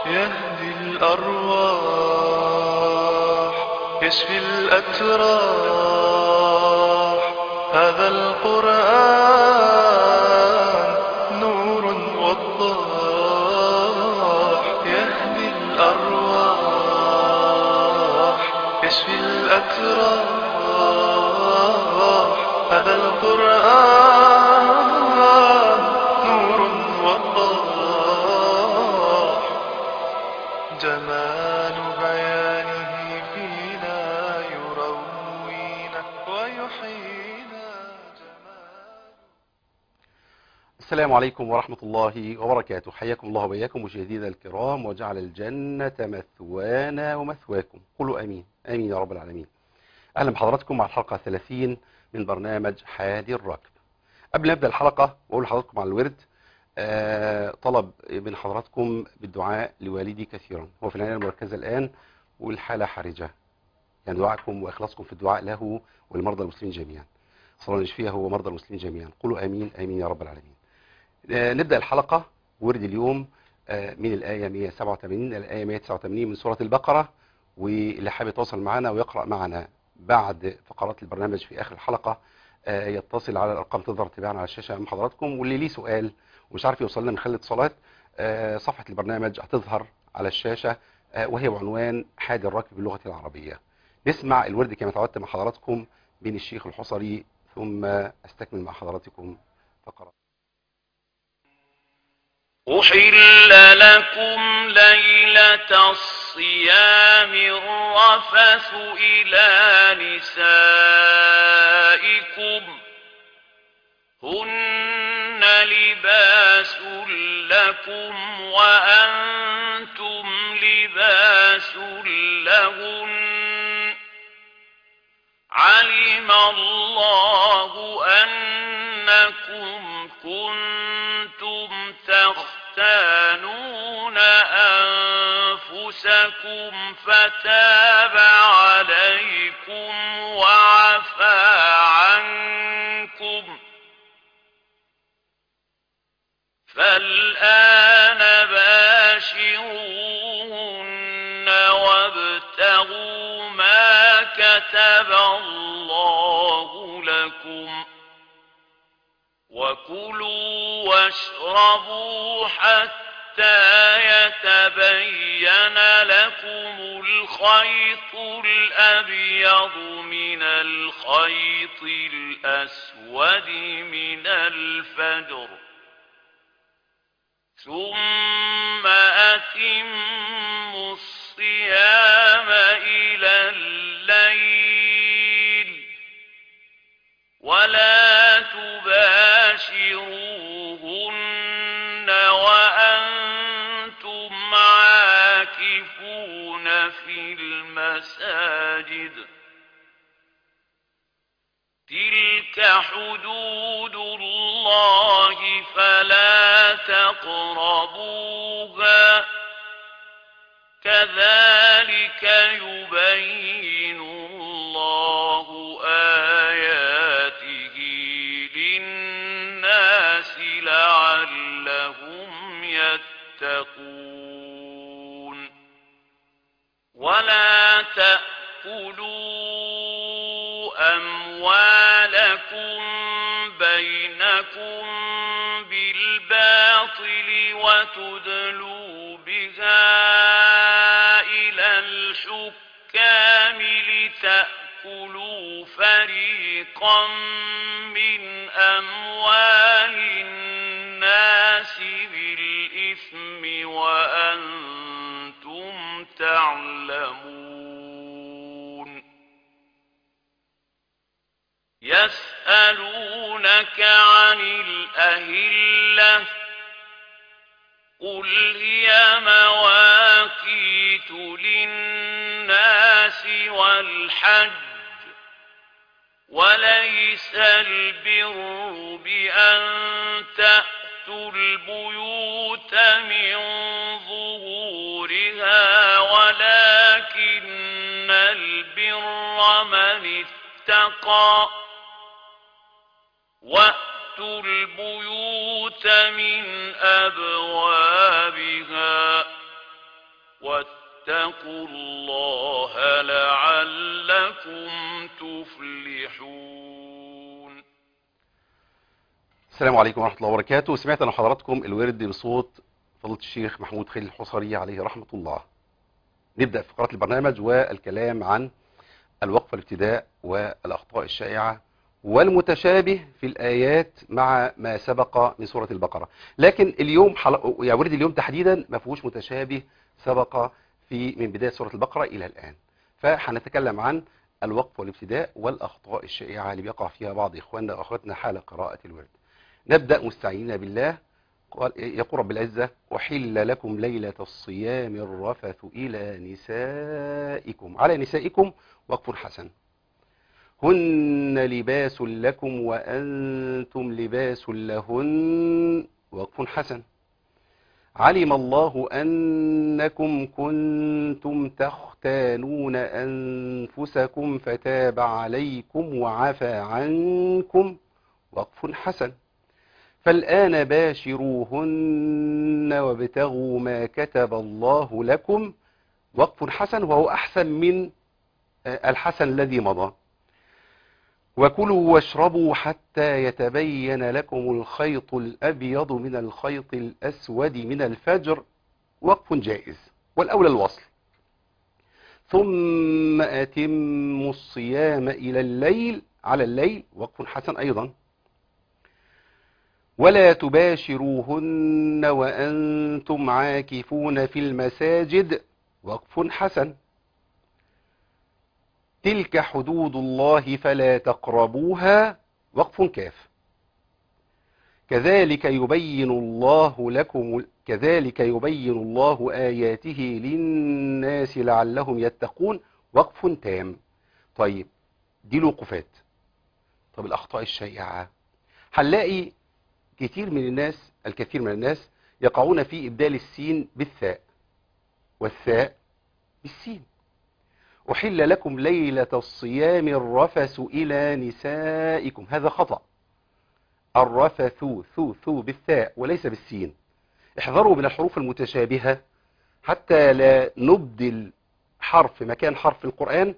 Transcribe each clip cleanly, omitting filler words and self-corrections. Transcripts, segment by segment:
يهدي الأرواح يشفي الأتراح. هذا القرآن نور وضاح. يهدي الأرواح يشفي الأتراح. هذا القرآن نور وضاح. جمال بيانه فينا يروينا ويحيينا جمال. السلام عليكم ورحمة الله وبركاته. حياكم الله وبياكم مشاهدينا الكرام، وجعل الجنة مثوانا ومثواكم. قولوا آمين آمين يا رب العالمين. أهلا بحضراتكم مع الحلقة 30 من برنامج حادي الراكب. قبل ما أبدأ الحلقة وأقول لحضراتكم على الورد، طلب من حضراتكم بالدعاء لوالدي كثيرا، هو في العناية المركزة الآن والحالة حرجة، يعني دعائكم وإخلاصكم في الدعاء له ولمرضى المسلمين جميعا. صلى الله يشفيه ومرضى المسلمين جميعا. قولوا آمين آمين يا رب العالمين. نبدأ الحلقة. ورد اليوم من الآية 187 إلى الآية 189 من سورة البقرة، واللي حابب يتواصل معنا ويقرأ معنا بعد فقرات البرنامج في آخر الحلقة يتصل على الأرقام تظهر تباعا على الشاشة أمام حضراتكم. واللي ليه سؤال ومش عارف يوصل لنا من خلال الاتصالات، صفحة البرنامج هتظهر على الشاشة، وهي بعنوان حادي الراكب باللغة العربية. نسمع الورد كما تعودت مع حضراتكم بين الشيخ الحصري، ثم أستكمل مع حضراتكم فقرات. أحل لكم ليلة الصيام الرفث إلى نسائكم هن لباس لكم وأنتم لباس لهن علم الله أنكم كنتم تختانون أنفسكم فتاب عليكم وعفى عنكم فالآن باشروهن وابتغوا ما كتب الله لكم وكلوا واشربوا حتى يتبين لكم الخيط الأبيض من الخيط الأسود من الفجر ثم أتموا الصيام إلى الليل ولا تباشروهن وأنتم عاكفون في المساجد تلك حدود الله فلا تقربوها كذلك يبين الله آياته للناس لعلهم يتقون ولا تأكلوا أموالكم بينكم بالباطل وتدلوا بها إلى الحكام لتأكلوا فريقا من أموال الناس بالإثم وأنتم تعلمون يسألونك عن الأهلة قل هي مواقيت للناس والحج وليس البر بأن تأتوا البيوت من ظهورها ولكن البر من اتقى وأتوا البيوت من أبوابها واتقوا الله لعلكم تفلحون. السلام عليكم ورحمة الله وبركاته. سمعت أنا حضراتكم الورد بصوت فضيلة الشيخ محمود خليل الحصري عليه رحمة الله. نبدأ فقرات البرنامج والكلام عن الوقف والابتداء والأخطاء الشائعة والمتشابه في الآيات مع ما سبق من سورة البقرة. لكن اليوم يعني ورد اليوم تحديدا ما فيهوش متشابه سبق من بداية سورة البقرة إلى الآن. فهنتكلم عن الوقف والابتداء والأخطاء الشائعة اللي بيقع فيها بعض إخواننا وأخواتنا حال قراءة الورد. نبدأ مستعينين بالله. يقول رب العزة: وحل لكم ليلة الصيام الرفث إلى نسائكم. على نسائكم وقف حسن. هن لباس لكم وأنتم لباس لهن وقف حسن. علم الله أنكم كنتم تختانون أنفسكم فتاب عليكم وعفى عنكم وقف حسن. فالآن باشروهن وابتغوا ما كتب الله لكم وقف حسن، وهو أحسن من الحسن الذي مضى. وكلوا واشربوا حتى يتبين لكم الخيط الأبيض من الخيط الأسود من الفجر وقف جائز، والأولى الوصل. ثم أتموا الصيام إلى الليل، على الليل وقف حسن أيضا. ولا تباشروهن وأنتم عاكفون في المساجد وقف حسن. تلك حدود الله فلا تقربوها وقف كاف. كذلك يبين الله آياته للناس لعلهم يتقون وقف تام. طيب دي الوقوفات. طب الأخطاء الشائعة، هنلاقي الكثير من الناس يقعون في إبدال السين بالثاء والثاء بالسين. أحل لكم ليلة الصيام الرفث إلى نسائكم، هذا خطأ. الرفث ثو بالثاء وليس بالسين. احذروا من الحروف المتشابهة حتى لا نبدل حرف مكان حرف في القرآن،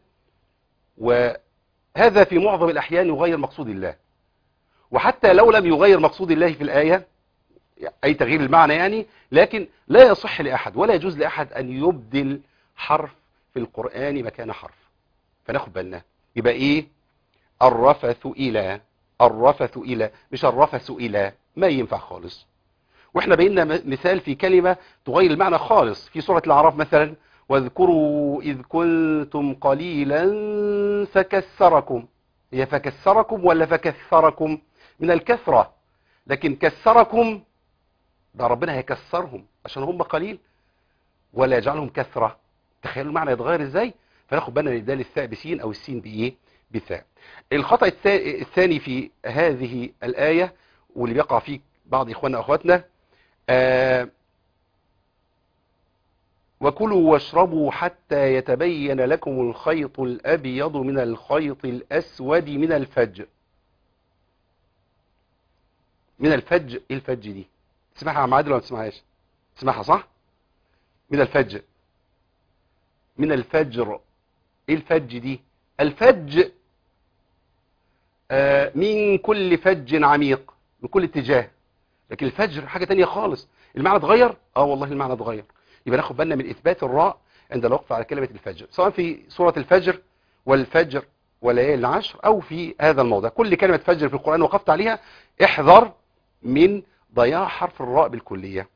وهذا في معظم الأحيان يغير مقصود الله. وحتى لو لم يغير مقصود الله في الآية أي تغيير المعنى يعني، لكن لا يصح لأحد ولا يجوز لأحد أن يبدل حرف في القرآن مكان حرف. فناخد بالنا. يبقى إيه؟ الرفث إلى مش الرفث إلى، ما ينفع خالص. وإحنا بينا مثال في كلمة تغير المعنى خالص في سورة الأعراف مثلا: واذكروا إذ كنتم قليلا فكثركم. هي فكثركم ولا فكثركم؟ من الكثرة. لكن كثركم ده ربنا هيكثرهم عشان هم قليل ولا يجعلهم كثرة. تخيلوا المعنى يتغير ازاي. فناخد بالنا ان ده الثاء بسين او السين بايه؟ بثاء. الخطأ الثاني في هذه الآية واللي بيقع فيه بعض اخواننا واخواتنا: وكلوا واشربوا حتى يتبين لكم الخيط الأبيض من الخيط الأسود من الفجر. من الفجر، ايه الفجر دي؟ تسمعها عم عادل ولا ما تسمعهاش؟ تسمعها صح؟ من الفجر، من الفجر. ايه الفج دي؟ الفج من كل فج عميق، من كل اتجاه. لكن الفجر حاجة تانية خالص. المعنى اتغير؟ والله المعنى اتغير. يبقى ناخد بالنا من إثبات الراء عند الوقف على كلمة الفجر، سواء في سورة الفجر والفجر وليالي العشر أو في هذا الموضع. كل كلمة فجر في القرآن وقفت عليها احذر من ضياع حرف الراء بالكلية.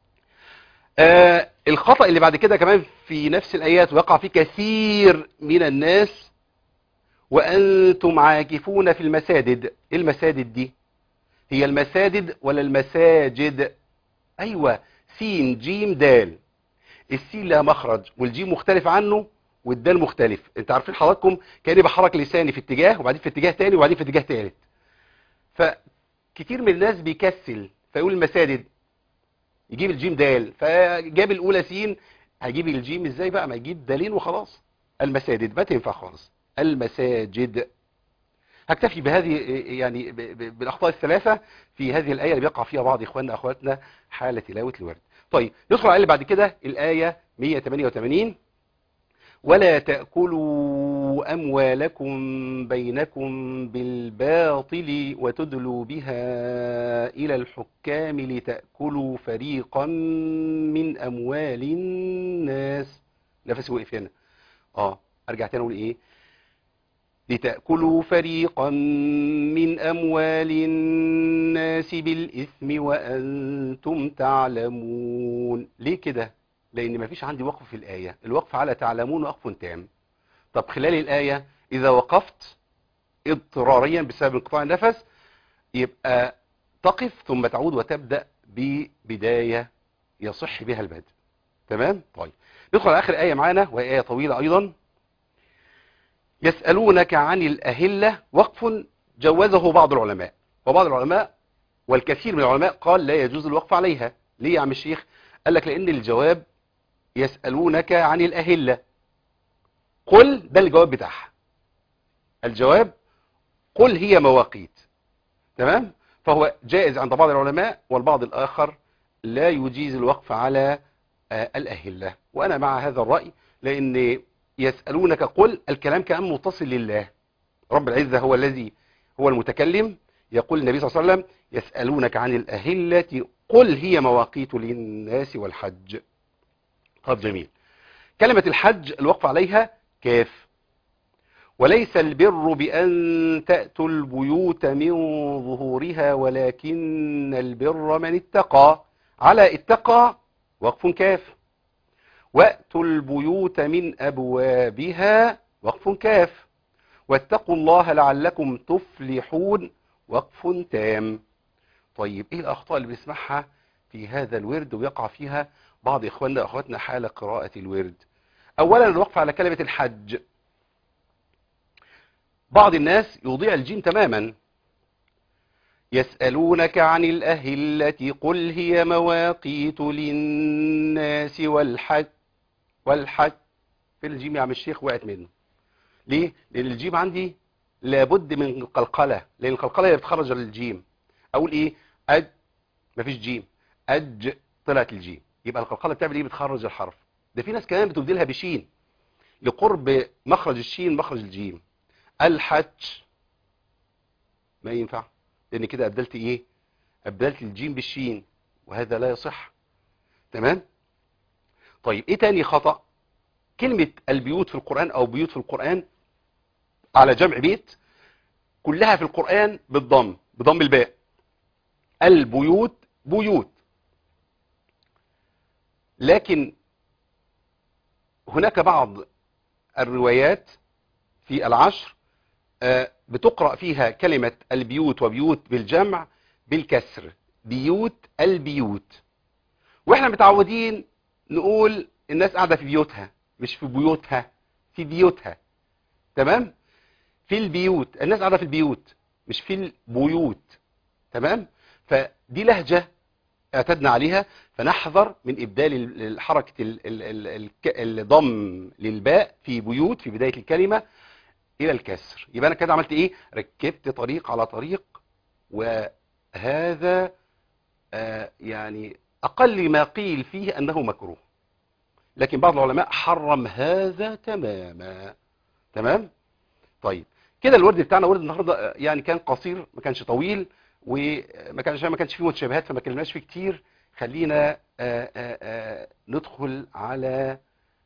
الخطأ اللي بعد كده كمان في نفس الآيات ويقع فيه كثير من الناس: وأنتم عاكفون في المساجد. ايه المساجد دي؟ هي المساجد ولا المساجد؟ أيوة، سين جيم دال. السين لها مخرج والجيم مختلف عنه والدال مختلف. انت عارفين حضراتكم كأني بحرك لساني في اتجاه وبعدين في اتجاه تاني وبعدين في اتجاه تالت. فكتير من الناس بيكسل فيقول المساجد، يجيب الجيم دال، فجاب الأولى سين، هيجيب الجيم ازاي بقى؟ ما يجيب دالين وخلاص. المساجد ما تنفع خالص. المساجد. هكتفي بهذه يعني بالأخطاء الثلاثة في هذه الآية اللي بيقع فيها بعض إخواننا أخواتنا حال تلاوة الورد. طيب ندخل على اللي بعد كده، الآية 188. ولا تأكلوا أموالكم بينكم بالباطل وتدلوا بها إلى الحكام لتأكلوا فريقا من أموال الناس. نفسي وقف هنا. أرجع تاني أقول إيه؟ لتأكلوا فريقا من أموال الناس بالإثم وأنتم تعلمون. ليه كده؟ لأن مفيش عندي وقف في الآية. الوقف على تعلمون وقف تام. طب خلال الآية إذا وقفت اضطراريا بسبب انقطاع النفس يبقى تقف ثم تعود وتبدأ ببداية يصح بها البدء. تمام؟ طيب ندخل على آخر آية معانا وهي آية طويلة أيضا. يسألونك عن الأهلة. وقف جوزه بعض العلماء، وبعض العلماء والكثير من العلماء قال لا يجوز الوقف عليها. ليه يا عم الشيخ؟ قال لك لأن الجواب يسألونك عن الأهلة، قل ده الجواب بتاعها. الجواب قل هي مواقيت. تمام؟ فهو جائز عند بعض العلماء، والبعض الآخر لا يجيز الوقف على الأهلة. وأنا مع هذا الرأي، لأن يسألونك قل الكلام كأن متصل لله. رب العزة هو الذي هو المتكلم. يقول النبي صلى الله عليه وسلم يسألونك عن الأهلة قل هي مواقيت للناس والحج. طب جميل. كلمة الحج الوقف عليها كاف. وليس البر بأن تأتوا البيوت من ظهورها ولكن البر من اتقى. على اتقى وقف كاف. وأتوا البيوت من أبوابها وقف كاف. واتقوا الله لعلكم تفلحون وقف تام. طيب ايه الأخطاء اللي بنسمعها في هذا الورد ويقع فيها بعض إخواننا وأخواتنا حال قراءة الورد؟ أولا الوقف على كلمة الحج. بعض الناس يضيع الجيم تماما. يسألونك عن الأهلة قل هي مواقيت للناس والحج. في الجيم يا عم الشيخ وقعت منه. ليه؟ لأن الجيم عندي لابد من القلقلة، لأن القلقلة هي بتخرج الجيم. أقول إيه؟ مفيش جيم. طلعت الجيم. يبقى القلقلة بتعمل إيه؟ بتخرج الحرف. ده في ناس كمان بتبدلها بشين لقرب مخرج الشين مخرج الجيم. الحج ما ينفع، لأن كده أبدلت إيه؟ أبدلت الجيم بالشين، وهذا لا يصح. تمام؟ طيب إيه تاني خطأ؟ كلمة البيوت في القرآن أو بيوت في القرآن على جمع بيت كلها في القرآن بضم الباء. البيوت بيوت. لكن هناك بعض الروايات في العشر بتقرأ فيها كلمة البيوت وبيوت بالجمع بالكسر. بيوت البيوت. واحنا متعودين نقول الناس قاعدة في بيوتها، مش في بيوتها، في بيوتها. تمام؟ في البيوت، الناس قاعدة في البيوت مش في البيوت. تمام؟ فدي لهجة اعتدنا عليها، فنحذر من إبدال حركة الضم للباء في بيوت في بداية الكلمة إلى الكسر. يبقى أنا كده عملت إيه؟ ركبت طريق على طريق، وهذا يعني أقل ما قيل فيه أنه مكروه، لكن بعض العلماء حرم هذا تماما. تمام؟ طيب كده الورد بتاعنا ورد النهارده يعني كان قصير، ما كانش طويل، وما كانش فيه متشابهات فما كلمناش فيه كتير. خلينا ندخل على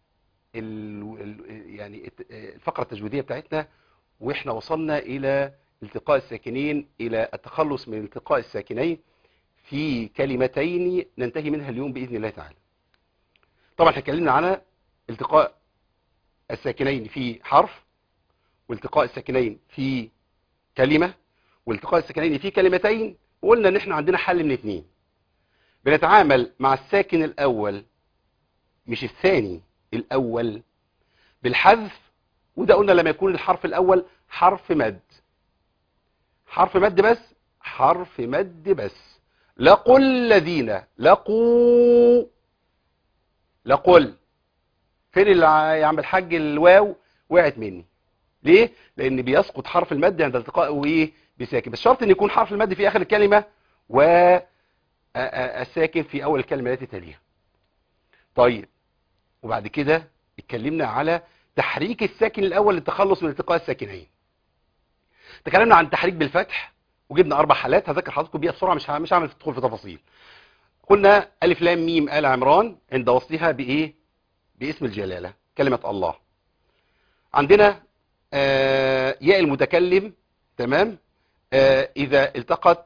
يعني الفقرة التجويدية بتاعتنا، واحنا وصلنا الى التقاء الساكنين، الى التخلص من التقاء الساكنين في كلمتين ننتهي منها اليوم بإذن الله تعالى. طبعا احنا اتكلمنا على التقاء الساكنين في حرف، والتقاء الساكنين في كلمة، والتقاء الساكنين في كلمتين، وقلنا ان احنا عندنا حل من اتنين. بنتعامل مع الساكن الاول مش الثاني، الاول بالحذف، وده قلنا لما يكون الحرف الاول حرف مد. حرف مد بس، حرف مد بس. لقل الذين لقوا. لقل فين يا عم الحاج؟ الواو وقعت مني. ليه؟ لان بيسقط حرف المد عند التقائه ايه؟ بساكن، بس شرط ان يكون حرف المد في اخر الكلمه والساكن في اول الكلمه التي تليها. طيب وبعد كده اتكلمنا على تحريك الساكن الاول للتخلص من التقاء الساكنين. تكلمنا عن تحريك بالفتح وجبنا 4 حالات هذكر حضراتكم بيها بسرعه، مش هعمل تدخل في تفاصيل. قلنا الف لام ميم ال عمران عند وصلها بايه؟ باسم الجلاله كلمه الله. عندنا ياء المتكلم، تمام، اذا التقت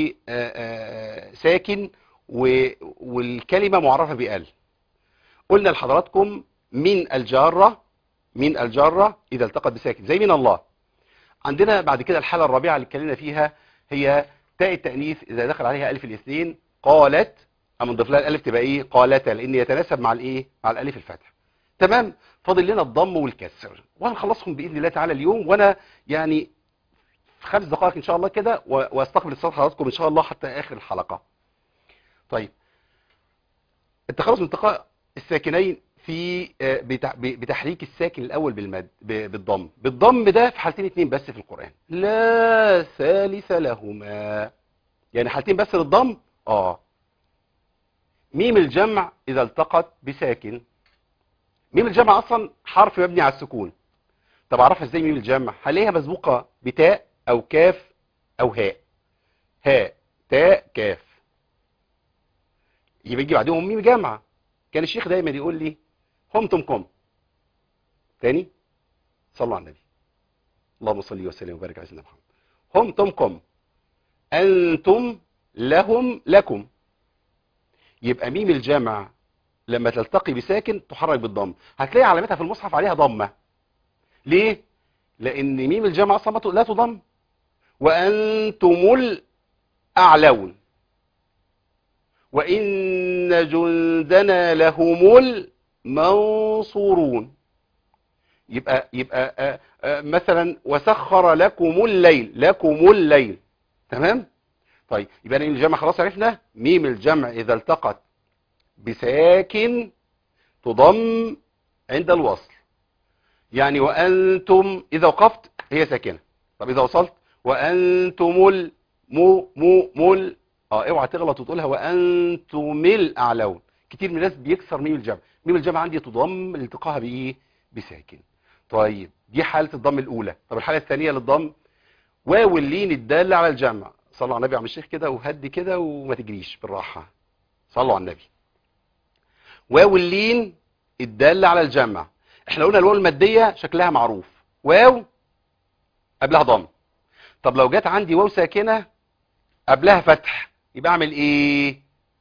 بساكن والكلمه معرفه بال. قلنا لحضراتكم من الجاره اذا التقت بساكن زي من الله. عندنا بعد كده الحاله الرابعه اللي اتكلمنا فيها هي تاء التانيث اذا دخل عليها الف الاثنين قالت، اما نضيف لها الالف تبقى ايه؟ قالتا، لان يتناسب مع الايه؟ مع الالف الفتح. تمام. فاضل لنا الضم والكسر وهنخلصهم باذن الله تعالى اليوم، وانا يعني في 5 دقائق ان شاء الله كده واستقبل اتصال حضراتكم ان شاء الله حتى اخر الحلقه. طيب، التخلص من التقاء الساكنين في بتحريك الساكن الاول بالمد بالضم ده في حالتين 2 بس في القران، لا ثالث لهما. يعني حالتين بس للضم. ميم الجمع اذا التقت بساكن. ميم الجمع اصلا حرف مبني على السكون. طب اعرفها ازاي ميم الجمع؟ هلاقيها مسبوقه بتاء او كاف او هاء. هاء تاء كاف، يبقى يجي بعدهم ميم جمع. كان الشيخ دايما يقول لي همتم تاني، صلوا على النبي، اللهم صل وسلم وبارك على سيدنا محمد. همتم انتم لهم لكم. يبقى ميم الجمع لما تلتقي بساكن تحرك بالضم. هتلاقي علامتها في المصحف عليها ضمه. ليه؟ لان ميم الجمع اصلا لا تضم. وانتم الاعلون وان جندنا لهم المنصورون. يبقى مثلا وسخر لكم الليل. تمام. طيب يبقى ميم الجمع خلاص عرفنا. ميم الجمع اذا التقت بساكن تضم عند الوصل. يعني وانتم اذا وقفت هي ساكنه. طب اذا وصلت وانتم مول اوعى تغلط وتقولها وانتم الاعلون. كتير من الناس بيكسر ميم الجمع. ميم الجمع عندي تضم لالتقاها بايه؟ بساكن. طيب دي حاله الضم الاولى. طب الحاله الثانيه للضم واو اللين الداله على الجمع. صلوا على النبي يا عم الشيخ كده وهدي كده وما تجريش بالراحه. صلوا على النبي. واو اللين الداله على الجمع. احنا قلنا الواو الماديه شكلها معروف، واو قبلها ضم. طب لو جت عندي واو ساكنه قبلها فتح يبقى اعمل ايه؟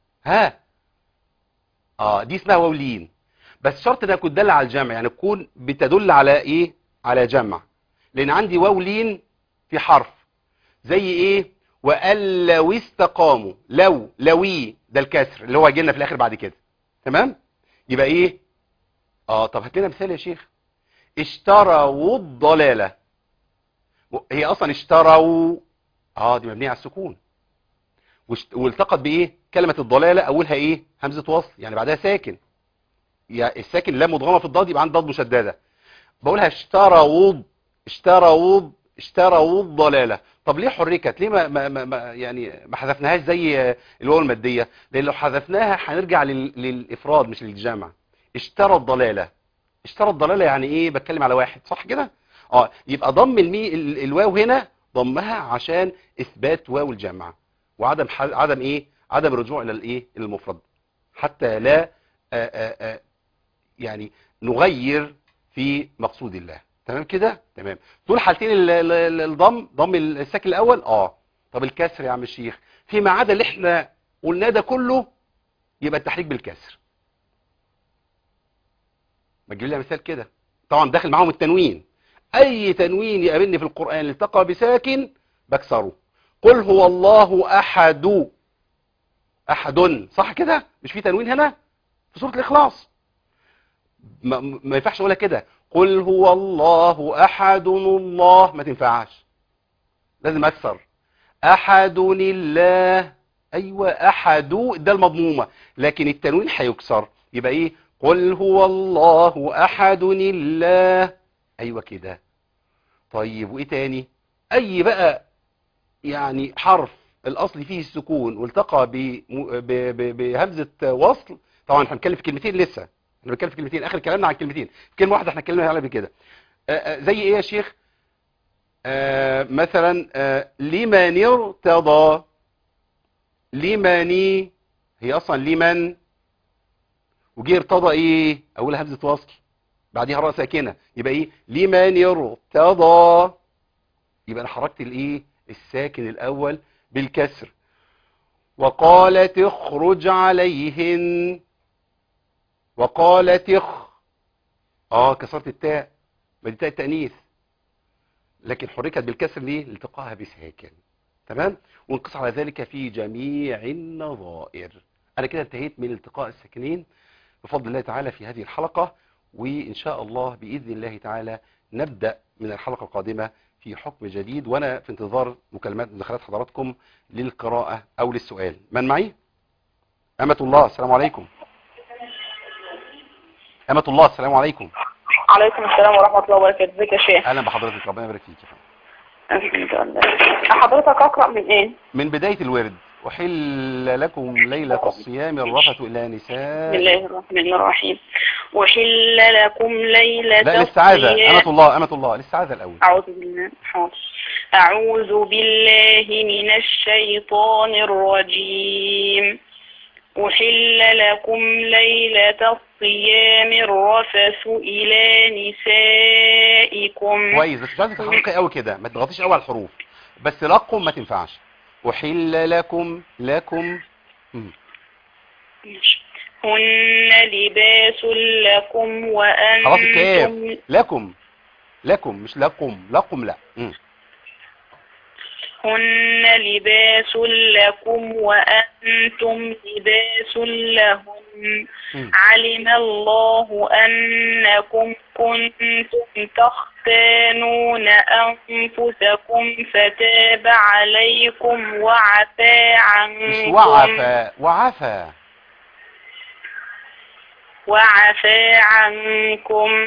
دي اسمها واو لين. بس شرط انها تكون داله على الجمع، يعني تكون بتدل على ايه؟ على جمع. لان عندي واو لين في حرف زي ايه؟ وان لو استقاموا. لوي ده الكسر اللي هو هيجي لنا في الاخر بعد كده. تمام. يبقى ايه؟ طب هات لنا مثال يا شيخ. اشتروا الضلاله. هي اصلا اشتروا دي مبنيه على السكون. والتقت بايه؟ كلمه الضلاله اولها ايه؟ همزه وصل، يعني بعدها ساكن. يعني الساكن لا مدغمه في الضاد يبقى عندي ضاد مشدده. بقولها اشتروا الضلاله. طب ليه حركت؟ ليه ما حذفناهاش زي الواو الماديه؟ لان لو حذفناها هنرجع للافراد مش للجمع. اشترى الضلاله يعني ايه؟ بتكلم على واحد، صح كده؟ يبقى ضم الواو هنا ضمها عشان اثبات واو الجمع وعدم عدم الرجوع الى الايه؟ الى المفرد، حتى لا يعني نغير في مقصود الله. تمام كده؟ تمام. دول حالتين ضم الساكن الاول. طب الكسر يا عم الشيخ فيما عدا اللي احنا قلناه ده كله يبقى التحريك بالكسر. ما تجيب لي مثال كده. طبعا داخل معاهم التنوين. اي تنوين يقابلني في القرآن التقى بساكن بكسره. قل هو الله احد. صح كده؟ مش في تنوين هنا في سورة الاخلاص؟ ما ينفعش اقولها كده قل هو الله احد الله، ما تنفعش، لازم اكسر. احد الله. ايوه احد ده المضمومه، لكن التنوين هيكسر. يبقى ايه؟ قل هو الله احد الله. ايوه كده. طيب وايه تاني؟ اي بقى يعني حرف الاصل فيه السكون والتقى بهمزه وصل. طبعا هنتكلم في كلمتين لسه، انا بتكلم في كلمتين، اخر كلامنا عن كلمتين، كلمه واحده احنا اتكلمنا عليها قبل كده. زي ايه يا شيخ؟ مثلا لمن ارتضى، لمني، هي اصلا لمن، وجي ارتضى ايه؟ اول همزه وصل بعديها راء ساكنه، يبقى ايه؟ لمن ارتضى. يبقى انا حركت الايه؟ الساكن الاول بالكسر. وقالت اخرج عليهن، وقالت كسرت التاء، ما دي تاء التانيث، لكن حركت بالكسر ليه؟ لالتقائها بساكن. تمام. ونقص على ذلك في جميع النظائر. انا كده انتهيت من التقاء الساكنين بفضل الله تعالى في هذه الحلقة، وإن شاء الله بإذن الله تعالى نبدأ من الحلقة القادمة في حكم جديد، وأنا في انتظار مداخلات حضراتكم للقراءة أو للسؤال. من معي؟ أمة الله، السلام عليكم. أمة الله، السلام عليكم. عليكم السلام ورحمة الله وبركاته. ازيك يا شيخ؟ أهلا بحضرتك، ربنا يبارك فيك يا فندم. الحمد لله. حضرتك أقرأ من إيه؟ من بداية الورد. أحل لكم ليلة الصيام الرفث إلى نساء. بسم الله الرحمن الرحيم. أحل لكم ليلة لا، الاستعاذة. أمة الله الاستعاذة الأول. أعوذ بالله. حاضر. أعوذ بالله من الشيطان الرجيم. أحل لكم ليلة الصيام الرفث إلى نسائكم. كويس، بس مش عايزك تحققي قوي كده، ما تضغطيش قوي على الحروف، بس لكم ما تنفعش. أحل لكم هن لباس لكم خلاص الكاف. وأنتم لكم مش لكم لا. هن لباس لكم وأنتم لباس لهن. علم الله أنكم كنتم تختانون أنفسكم فتاب عليكم وعفى عنكم. مش وعفى عنكم.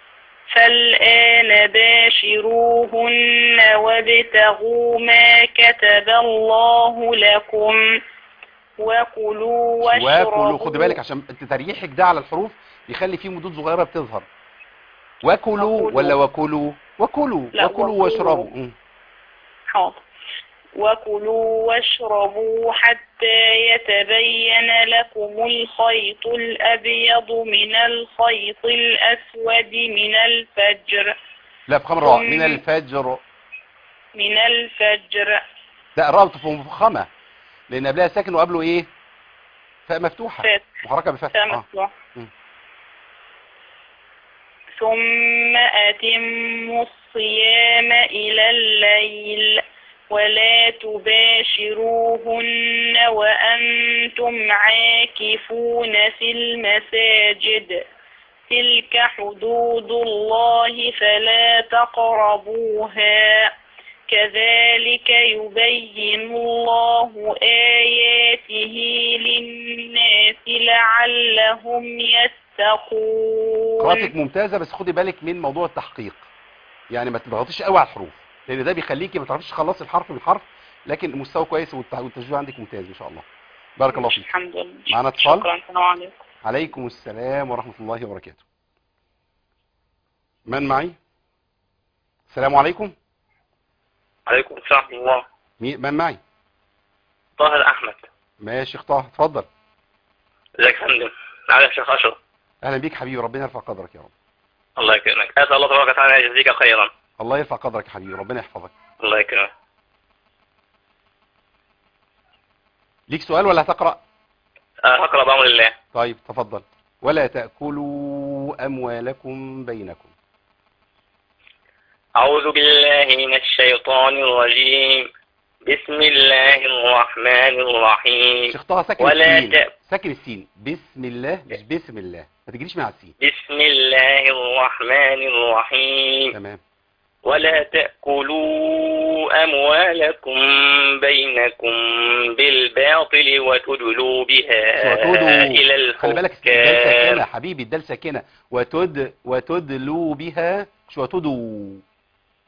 فالآن باشروهن وابتغوا ما كتب الله لكم وكلوا واشربوا. خدي بالك عشان انت تريحك ده على الحروف يخلي فيه مدود صغيرة بتظهر. وكلوا ولا وكلوا واشربوا. حاضر. وكلوا واشربوا حتى يتبين لكم الخيط الأبيض من الخيط الأسود من الفجر. لا، بخمر راء. من الفجر. لا، الراء مفخمة لأن قبلها ساكن وقبله إيه؟ فاء مفتوحة محركة بفتح. فاء مفتوحة. ثم أتموا الصيام إلى الليل ولا تباشروهن وأنتم عاكفون في المساجد. تلك حدود الله فلا تقربوها. كذلك يبين الله آياته للناس لعلهم يتقون. قراءتك ممتازة، بس خدي بالك من موضوع التحقيق، يعني ما تضغطيش قوي على الحروف لان ده بيخليكي ما تعرفيش تخلصي الحرف من الحرف، لكن المستوى كويس والتجويد عندك ممتاز ما شاء الله. بارك الله فيك. الحمد لله. معنا اتصال. شكرا. السلام عليكم. عليكم السلام ورحمة الله وبركاته. من معي؟ السلام عليكم. عليكم السلام ورحمة الله. من معي؟ طاهر أحمد. ماشي شيخ طاهر، اتفضل. ازيك يا فندم؟ معاك شيخ أشرف. اهلا بيك حبيبي، ربنا يرفع قدرك يا رب. الله يكرمك. أسأل الله تبارك وتعالى يجزيك خيرا. الله يرفع قدرك يا حبيبي، ربنا يحفظك. الله يكرمك. ليك سؤال ولا هتقرأ؟ هقرأ بأمر الله. طيب تفضل. ولا تأكلوا أموالكم بينكم. أعوذ بالله من الشيطان الرجيم. بسم الله الرحمن الرحيم. شيخ طه ساكن السين. ساكن السين. بسم الله مش بسم الله، ما تجريش مع السين. بسم الله الرحمن الرحيم. تمام. ولا تأكلوا أموالكم بينكم بالباطل وتدلوا بها إلى الحكام. خلي بالك الدال ساكنة حبيبي، الدال ساكنة. وتدلوا بها، مش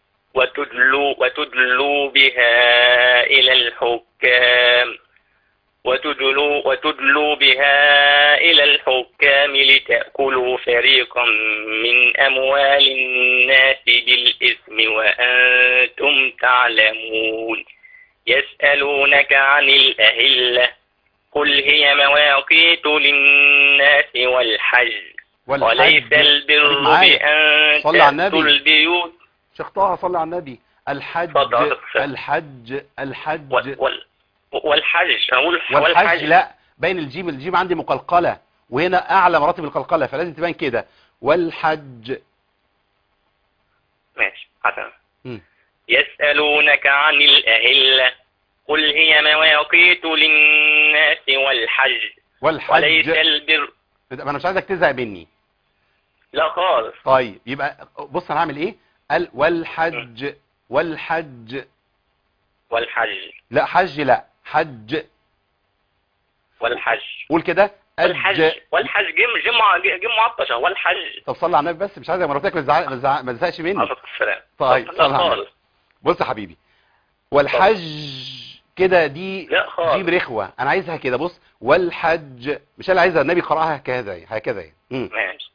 وتدلوا بها إلى الحكام وتدلوا بها إلى الحكام لتأكلوا فريقا من أموال الناس بالإثم وأنتم تعلمون. يسألونك عن الأهلة قل هي مواقيت للناس والحج وليس البر بأن صلى على تأتوا النبي. البيوت. شيخ طه صلى على النبي. الحج اتفضل. الحج والحج أقول والحج لا، بين الجيم عندي مقلقلة، وهنا أعلى مراتب القلقلة، فلازم تبان كده والحج. ماشي حسنا. يسألونك عن الأهلة قل هي مواقيت للناس والحج وليس البر. أنا مش عايزك تزهق مني. لا خالص. طيب يبقى بص أنا هعمل إيه؟ والحج لا حج لا حج والحج. قول كده والحج جم معطشة والحج. طب صلي على النبي بس، مش عايز مراتك ما تزهقش مني. عليه السلام. طيب صلي على النبي. بص يا حبيبي، والحج كده دي جيم رخوة، انا عايزها كده. بص والحج مش انا عايزها، النبي قرأها هكذا ماشي.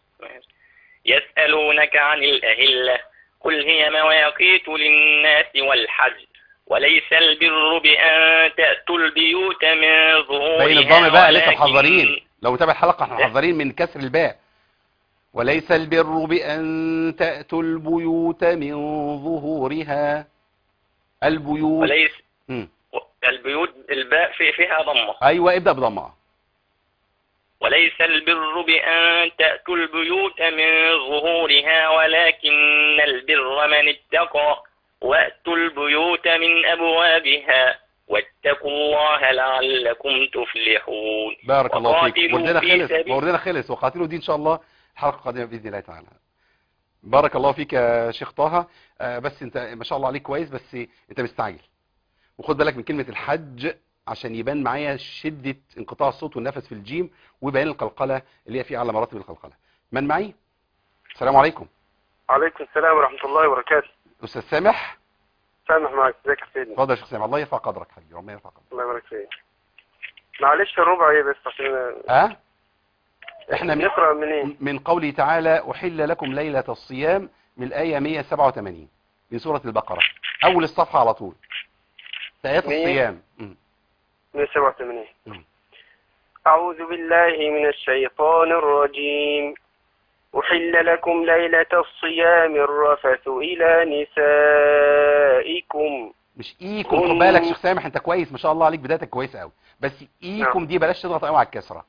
يسألونك عن الأهلة قل هي مواقيت للناس والحج وليس البر بأن تأتوا البيوت من ظهورها. بين الضم بقى لسه محضرين، لو متابع الحلقة احنا محضرين من كسر الباء. وليس البر بأن تأتوا البيوت من ظهورها. البيوت وليس البيوت الباء فيها ضمة. ايوه ابدأ بضمة. وليس البر بأن تأتوا البيوت من ظهورها ولكن البر من اتقى وأتوا البيوت من أبوابها واتقوا الله لعلكم تفلحون. بارك الله فيك. وردنا خلص وقاتلوا دي إن شاء الله الحلقة القادمة بإذن الله تعالى. بارك الله فيك يا شيخ طه. بس انت ما شاء الله عليك كويس، بس انت مستعجل، وخد بالك من كلمة الحج عشان يبان معايا شدة انقطاع الصوت والنفس في الجيم، ويبان القلقلة اللي هي فيها على مراتب القلقلة. من معي؟ السلام عليكم. وعليكم السلام ورحمة الله وبركاته. أستاذ سامح. سامح معك. ازيك يا سيدنا؟ اتفضل يا شيخ سامح. الله يرفع قدرك حبيبي، ربنا يرفع قدرك. الله يبارك فيك. معلش الربع ايه بس عشان احنا نقرأ منين؟ من قوله تعالى أحل لكم ليلة الصيام، من الآية 187 من سورة البقرة، أول الصفحة على طول، آيات الصيام. 187. أعوذ بالله من الشيطان الرجيم. أحل لكم ليلة الصيام الرفث إلى نسائكم. مش إيكم، خد بالك شيخ سامح أنت كويس ما شاء الله عليك، بدايتك كويسة قوي، بس إيكم دي بلاش تضغط قوي على الكسرة.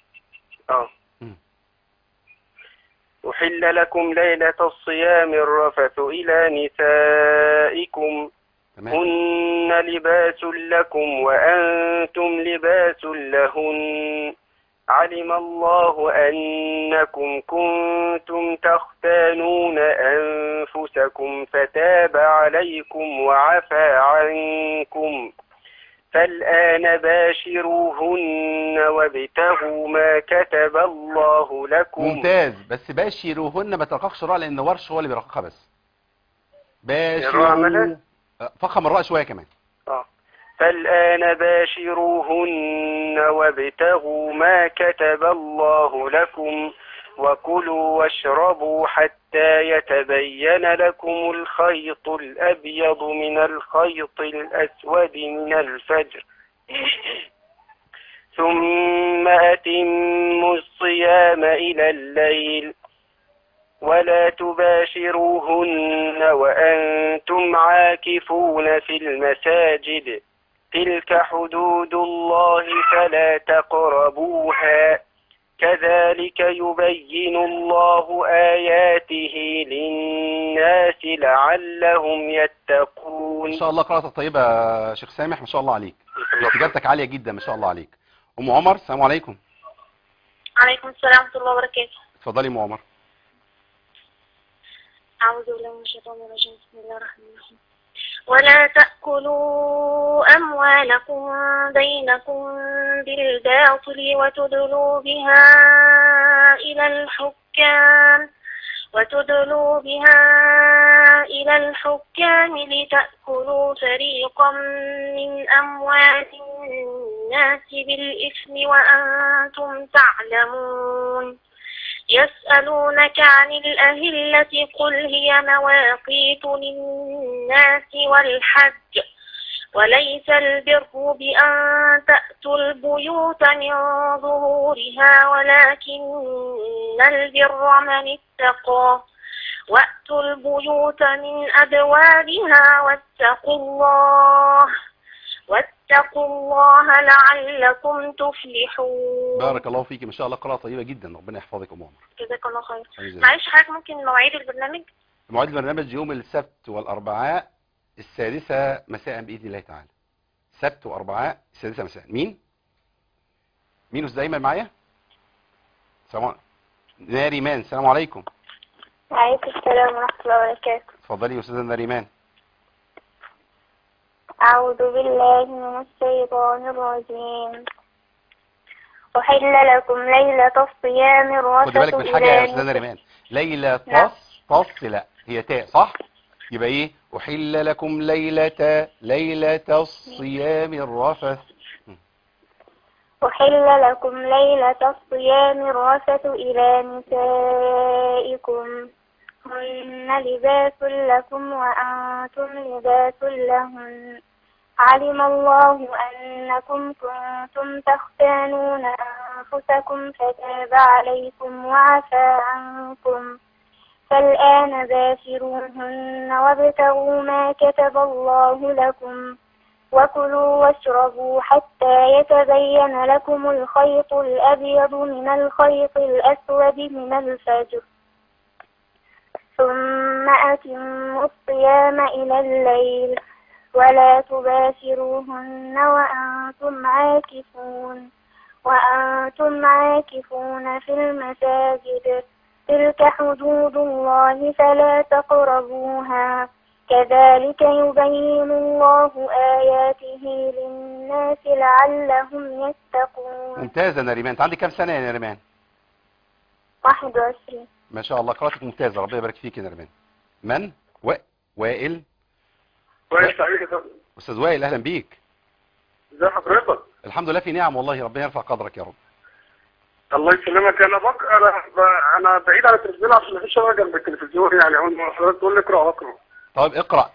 أحل لكم ليلة الصيام الرفث إلى نسائكم هن لباس لكم وأنتم لباس لهن علم الله أنكم كنتم تختانون أنفسكم فتاب عليكم وعفى عنكم فالآن باشروهن وابتغوا ما كتب الله لكم. ممتاز، بس باشروهن ما ترققش الراء لأن ورش هو اللي بيرققها بس. باشروا فخم الراء شوية كمان. فالآن باشروهن وابتغوا ما كتب الله لكم وكلوا واشربوا حتى يتبين لكم الخيط الأبيض من الخيط الأسود من الفجر ثم أتموا الصيام إلى الليل ولا تباشروهن وأنتم عاكفون في المساجد تلك حدود الله فلا تقربوها كذلك يبين الله آياته للناس لعلهم يتقون. ما شاء الله قراءتك طيبة يا شيخ سامح، ما شاء الله عليك، استجابتك عالية جدا ما شاء الله عليك. أم عمر السلام عليكم. عليكم السلام ورحمة الله وبركاته. اتفضلي أم عمر. أعوذ بالله من الشيطان الرجيم. بسم الله الرحمن الرحيم. ولا تأكلوا أموالكم بينكم بالباطل وتدلوا بها إلى الحكام لتأكلوا فريقا من أموال الناس بالإثم وأنتم تعلمون يسألونك عن الأهلة قل هي مواقيت للناس والحج وليس البر بأن تأتوا البيوت من ظهورها ولكن البر من اتقى وأتوا البيوت من أبوابها واتقوا الله لعلكم تفلحون. بارك الله فيك، ما شاء الله قراءة طيبة جدا، ربنا يحفظك أم عمر. جزاك الله خير. حبيبي. معلش حضرتك ممكن مواعيد البرنامج؟ مواعيد البرنامج يوم السبت والأربعاء 6:00 مساء بإذن الله تعالى. سبت وأربعاء 6:00 مساء. مين أستاذ أيمن معايا؟ ناريمان، السلام عليكم. وعليكم السلام ورحمة الله وبركاته. اتفضلي يا أستاذة ناريمان. أعوذ بالله من الشيطان الرجيم. أحل لكم ليلة الصيام الرفث خدي بالك من حاجة يا أستاذة ناريمان، ليلة تص لا هي تاء صح؟ يبقى إيه؟ أحل لكم ليلة الصيام الرفث. أحل لكم ليلة الصيام الرفث إلى نسائكم هن لباس لكم وأنتم لباس لهن علم الله أنكم كنتم تختانون أنفسكم فتاب عليكم وعفى عنكم فالآن باشروهن وابتغوا ما كتب الله لكم وكلوا واشربوا حتى يتبين لكم الخيط الأبيض من الخيط الأسود من الفجر ثم أتموا الصيام إلى الليل ولا تباشروهن وأنتم عاكفون في المساجد تلك حدود الله فلا تقربوها كذلك يبين الله آياته للناس لعلهم يتقون. ممتازة ناريمان. انت عندك كام سنة يا ناريمان؟ 21. ما شاء الله قراءتك ممتازة، ربنا يبارك فيك يا ناريمان. من؟ وائل. كويس عليك يا فندم. أستاذ وائل أهلا بيك. ازي حضرتك؟ الحمد لله في نعم والله، ربنا يرفع قدرك يا رب. الله يسلمك. انا بعيد عن التلفزيون عشان مفيش شغل جنب التلفزيون، يعني حضرتك تقول لي اقرا واقرا. طيب اقرأ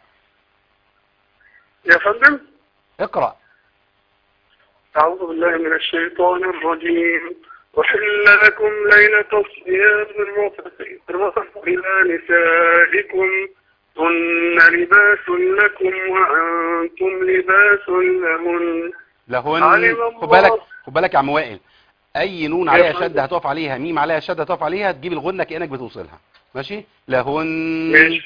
يا فندم. اقرأ. أعوذ بالله من الشيطان الرجيم. أحل لكم ليلة الصيام الرفث إلى نسائكم هن لباس لكم وأنتم لباس لهن. خد بالك يا عم وائل، اي نون عليها شد هتقف عليها، ميم عليها شد هتقف عليها، تجيب الغنة كأنك بتوصلها. ماشي؟ لهن. ماشي.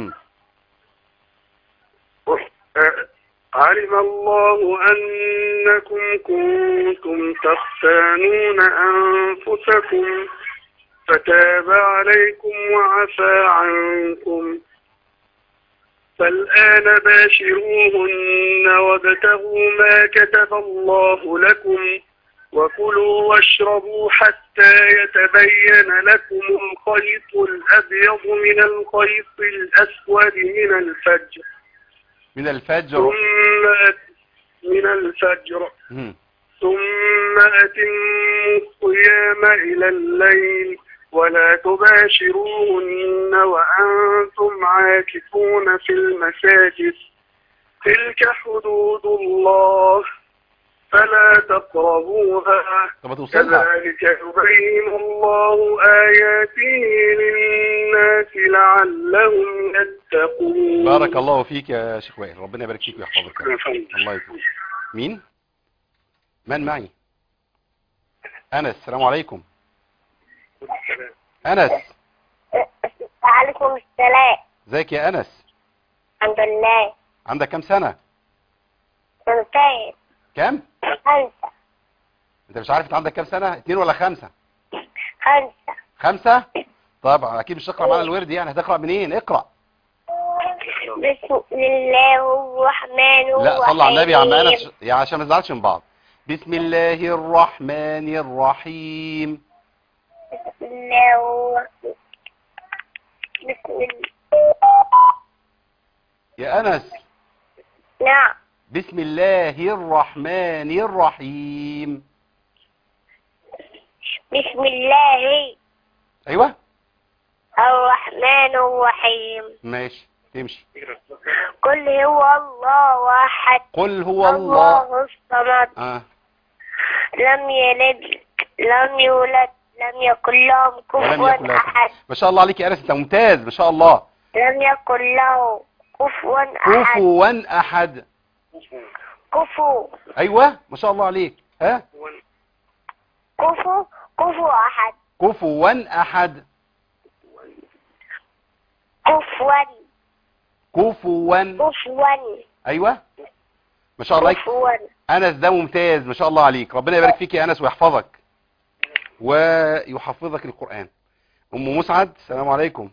علم الله أنكم كنتم تختانون أنفسكم فتاب عليكم وعفى عنكم فالآن باشروهن وابتغوا ما كتب الله لكم وكلوا واشربوا حتى يتبين لكم الخيط الأبيض من الخيط الأسود من الفجر ثم أتموا الصيام إلى الليل ولا تباشروهن وأنتم عاكفون في المساجد تلك حدود الله فلا تقربوها كذلك يبين الله آياته للناس لعلهم يتقون. بارك الله فيك يا شيخ وائل، ربنا يبارك فيك ويحفظك. الله يكرمك. مين؟ من معي؟ أنس. السلام عليكم. أنس. وعليكم السلام. ازيك يا أنس؟ الحمد لله. عندك كام سنة؟ سنتين. كام؟ 5. انت مش عارف انت عندك كام سنة؟ 2 ولا 5؟ 5. 5؟ طبعا اكيد مش تقرأ معانا الورد، يعني هتقرأ منين؟ اقرأ. بسم الله الرحمن الرحيم. لا صلى على النبي يا عم أنس يعني عشان ما نزعلش من بعض. بسم الله الرحمن الرحيم. بسم الله يا أنس. نعم. بسم الله الرحمن الرحيم. بسم الله ايوه الرحمن الرحيم. ماشي تمشي. قل هو الله أحد قل هو الله. الله الصمد لم يلد لم يولد لم يكن له ولم كفوا يكن له أحد. ما شاء الله عليك يا انس، انت ممتاز ما شاء الله. لم يكن له كفوا أحد. كفوا احد. كفو ايوه ما شاء الله عليك. ها كفو أحد. كفوا احد. كفوا. ايوه ما شاء الله عليك. كفوا. انس ده ممتاز ما شاء الله عليك. ربنا يبارك فيك يا انس ويحفظك ويحفظك القرآن. ام مسعد السلام عليكم.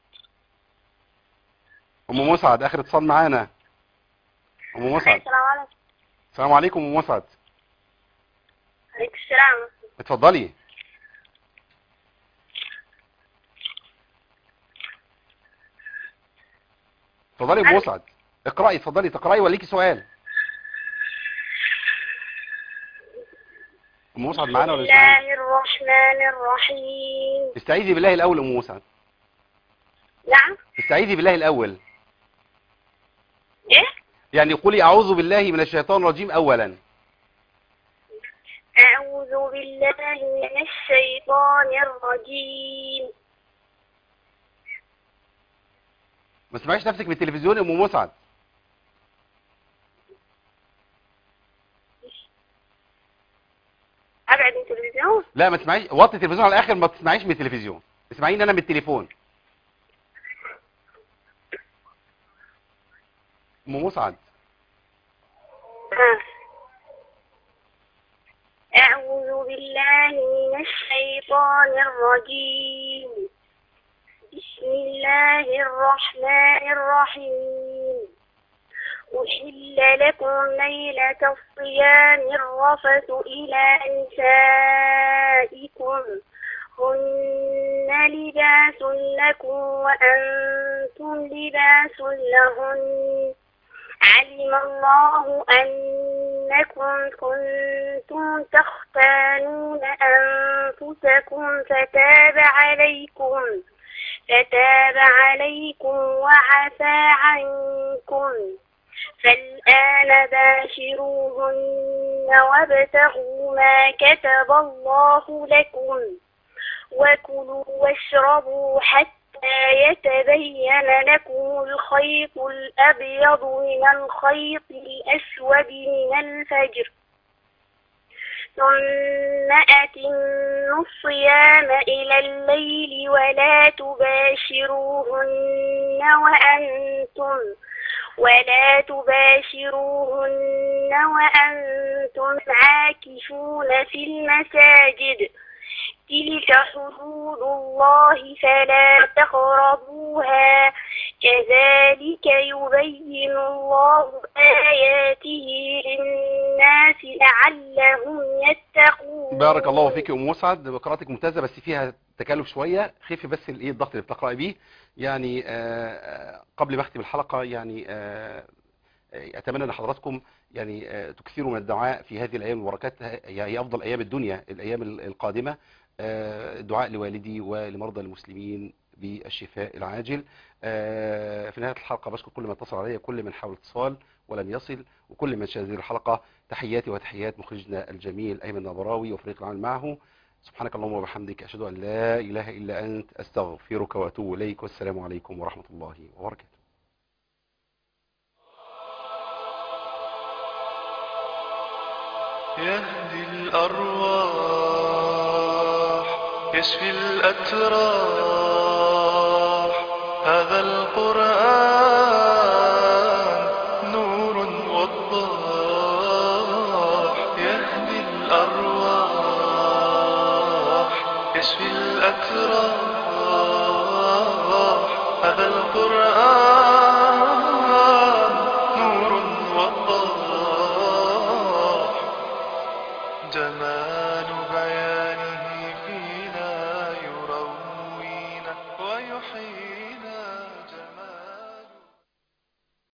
ام مسعد اخر اتصال معانا. ام مسعد السلام عليكم. السلام عليكم. ام مسعد عليكم السلام. اتفضلي. اتفضلي ام مسعد اقرأي. اتفضلي تقرأي ولا ليكي سؤال؟ ام مسعد معانا ولا مش بسم معانا؟ الله الرحمن الرحيم. استعيذي بالله الاول ام مسعد. نعم. استعيذي بالله الاول. ايه؟ يعني قولي اعوذ بالله من الشيطان الرجيم اولا. أعوذ بالله من الشيطان الرجيم. ما تسمعيش نفسك من التلفزيون يا ام مسعد. أبعد من التلفزيون؟ لا ما تسمعيش، وطي التلفزيون على الاخر، ما تسمعيش من التلفزيون، اسمعيني انا من التليفون. ام مسعد. أعوذ بالله من الشيطان الرجيم. بسم الله الرحمن الرحيم. أحل لكم ليلة الصيام الرفث إلى نسائكم هن لباس لكم وأنتم لباس لهن. علم الله أنكم كنتم تختانون أنفسكم فتاب عليكم وعفى عنكم. فالآن باشروهن وابتغوا ما كتب الله لكم وكلوا واشربوا حتى يتبين لكم الخيط الأبيض من الخيط الأسود من الفجر ثم أتموا الصيام إلى الليل ولا تباشروهن وأنتم عاكفون في المساجد. تلك حدود الله فلا تقربوها كذلك يبين الله آياته للناس لعلهم يتقون. بارك الله فيك يا ام مسعد، قراءتك ممتازه بس فيها تكلف شويه، خفي بس الضغط اللي بتقراي بيه. يعني قبل ما اختم الحلقه يعني اتمنى ان حضراتكم يعني تكثروا من الدعاء في هذه الايام المباركات، هي افضل ايام الدنيا الايام القادمه. الدعاء لوالدي ولمرضى المسلمين بالشفاء العاجل. في نهايه الحلقه بشكر كل من اتصل علي، كل من حاول اتصال ولم يصل، وكل من شاهد الحلقه. تحياتي وتحيات مخرجنا الجميل ايمن نبراوي وفريق العمل معه. سبحانك اللهم وبحمدك، اشهد ان لا اله الا انت، استغفرك واتوب اليك، والسلام عليكم ورحمه الله وبركاته. يهدي الأرواح يشفي الأتراح. هذا القرآن نور وضاح. يهدي الأرواح يشفي الأتراح.